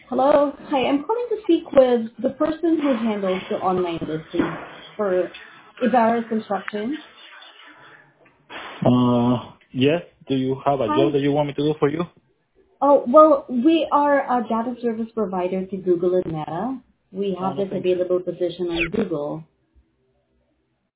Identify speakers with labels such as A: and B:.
A: Hello. Hi, I'm calling to speak with the person who handles the online listing for Ibarra Construction.
B: Yes. Do you have a
A: Hi.
B: job that you want me to do for you?
A: Oh, well, we are a data service provider to Google and Meta. We
B: Oh,
A: have
B: no,
A: this
B: thank you.
A: available position on Google.